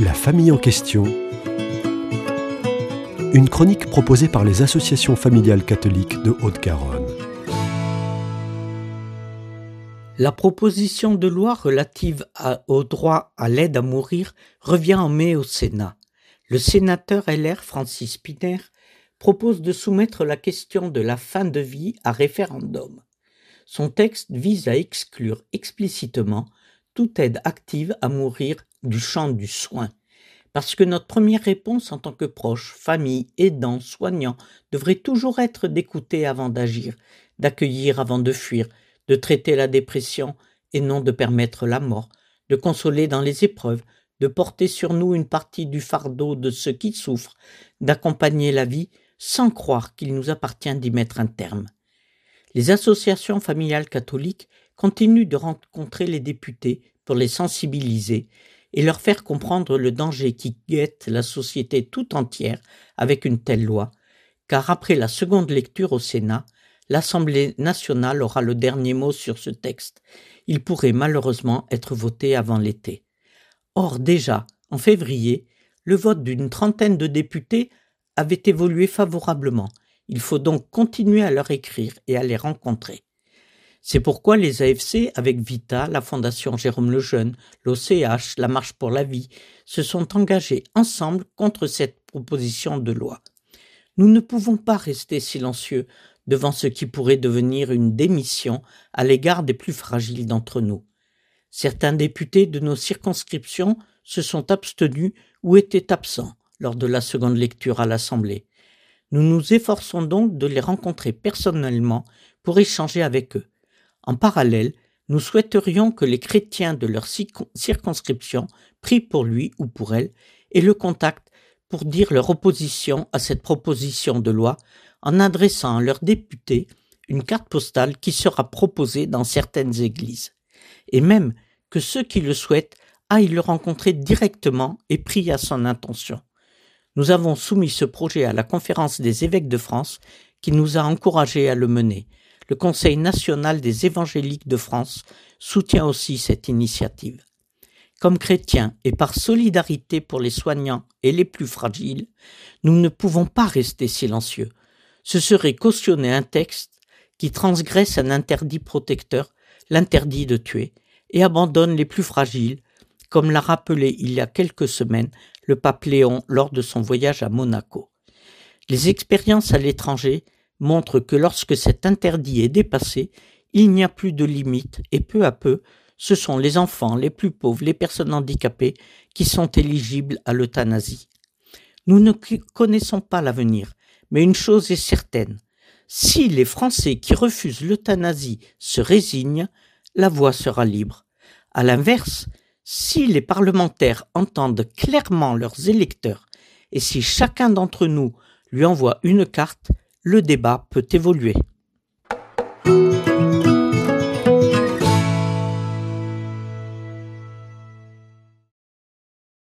La famille en question. Une chronique proposée par les associations familiales catholiques de Haute-Garonne. La proposition de loi relative au droit à l'aide à mourir revient en mai au Sénat. Le sénateur LR Francis Szpiner propose de soumettre la question de la fin de vie à référendum. Son texte vise à exclure explicitement toute aide active à mourir du champ du soin. Parce que notre première réponse en tant que proche, famille, aidant, soignant devrait toujours être d'écouter avant d'agir, d'accueillir avant de fuir, de traiter la dépression et non de permettre la mort, de consoler dans les épreuves, de porter sur nous une partie du fardeau de ceux qui souffrent, d'accompagner la vie sans croire qu'il nous appartient d'y mettre un terme. Les associations familiales catholiques continuent de rencontrer les députés pour les sensibiliser et leur faire comprendre le danger qui guette la société tout entière avec une telle loi, car après la seconde lecture au Sénat, l'Assemblée nationale aura le dernier mot sur ce texte. Il pourrait malheureusement être voté avant l'été. Or déjà, en février, le vote d'une trentaine de députés avait évolué favorablement. Il faut donc continuer à leur écrire et à les rencontrer. C'est pourquoi les AFC, avec Vita, la Fondation Jérôme Lejeune, l'OCH, la Marche pour la vie, se sont engagés ensemble contre cette proposition de loi. Nous ne pouvons pas rester silencieux devant ce qui pourrait devenir une démission à l'égard des plus fragiles d'entre nous. Certains députés de nos circonscriptions se sont abstenus ou étaient absents lors de la seconde lecture à l'Assemblée. Nous nous efforçons donc de les rencontrer personnellement pour échanger avec eux. En parallèle, nous souhaiterions que les chrétiens de leur circonscription prient pour lui ou pour elle et le contactent pour dire leur opposition à cette proposition de loi en adressant à leurs députés une carte postale qui sera proposée dans certaines églises. Et même que ceux qui le souhaitent aillent le rencontrer directement et prient à son intention. Nous avons soumis ce projet à la Conférence des évêques de France qui nous a encouragés à le mener. Le Conseil national des évangéliques de France soutient aussi cette initiative. Comme chrétiens et par solidarité pour les soignants et les plus fragiles, nous ne pouvons pas rester silencieux. Ce serait cautionner un texte qui transgresse un interdit protecteur, l'interdit de tuer, et abandonne les plus fragiles, comme l'a rappelé il y a quelques semaines le pape Léon lors de son voyage à Monaco. Les expériences à l'étranger montrent que lorsque cet interdit est dépassé, il n'y a plus de limite et peu à peu, ce sont les enfants, les plus pauvres, les personnes handicapées qui sont éligibles à l'euthanasie. Nous ne connaissons pas l'avenir, mais une chose est certaine. Si les Français qui refusent l'euthanasie se résignent, la voie sera libre. À l'inverse, si les parlementaires entendent clairement leurs électeurs et si chacun d'entre nous lui envoie une carte, le débat peut évoluer.